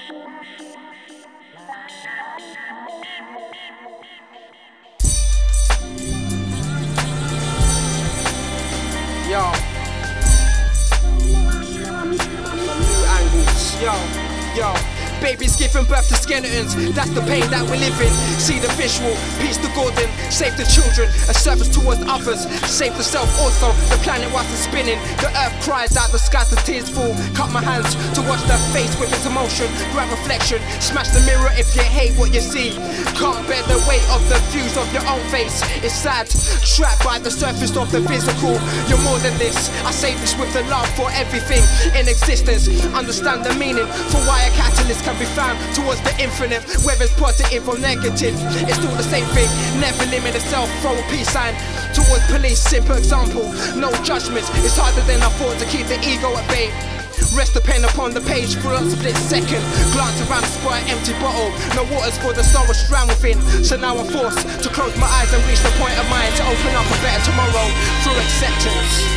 Yo. New angles. Yo. Babies giving birth to skeletons, that's the pain that we live in. See the visual, peace to Gordon, save the children, a service towards others, save the self also, the planet whilst it's spinning. The earth cries out, the sky the tears fall. Cut my hands to watch their face with its emotion, grab reflection, smash the mirror if you hate what you see. Can't bear the weight of the views of your own face. It's sad, trapped by the surface of the physical. You're more than this, I say this with the love for everything in existence. Understand the meaning for why a catalyst can be found towards the infinite. Whether it's positive or negative, it's all the same thing. Never limit yourself, throw a peace sign towards police. Simple example, no judgments. It's harder than I thought to keep the ego at bay. Rest the pen upon the page for a split second. Glance around the square, empty bottle. No waters for the sorrow drown within. So now I'm forced to close my eyes and reach the point of mine to open up a better tomorrow through acceptance.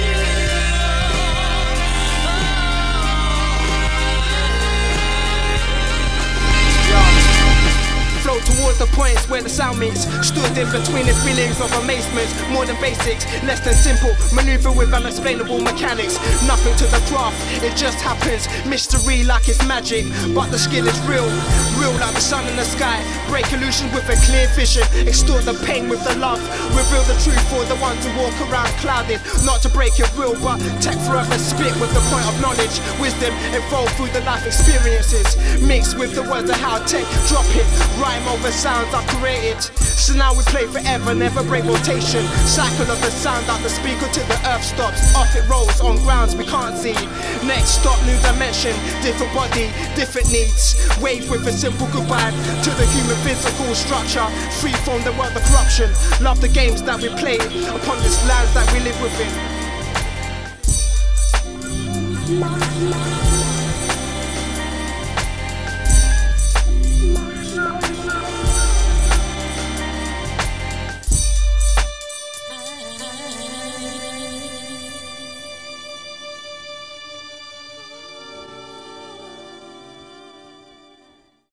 Flow towards the points where the sound meets. Stood in between the feelings of amazement. More than basics, less than simple. Maneuver with unexplainable mechanics. Nothing to the craft, it just happens. Mystery like it's magic, but the skill is real. Real like the sun in the sky. Break illusion with a clear vision. Extort the pain with the love. Reveal the truth for the ones who walk around clouded. Not to break your will, but tech forever spit with the point of knowledge. Wisdom evolved through the life experiences. Mixed with the words of how tech drop it. Rhyme over sounds I've created. So now we play forever, never break rotation. Cycle of the sound out the speaker till the earth stops. Off it rolls on grounds we can't see. Next stop, new dimension. Different body, different needs. Wave with a simple goodbye to the human physical structure. Free from the world of corruption. Love the games that we play upon this land that we live within.